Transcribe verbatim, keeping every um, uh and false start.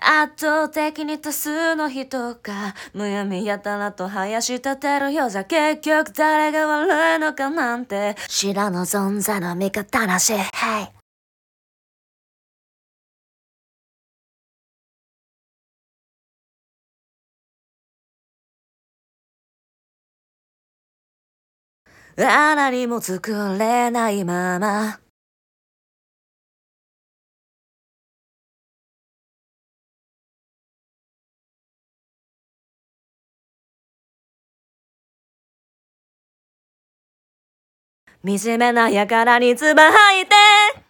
圧倒的に多数の人がむやみやたらと林立てるよ。じゃ結局誰が悪いのかなんて知らぬ存在の味方なし、hey。あ何も作れないまま惨めなやからに唾吐いて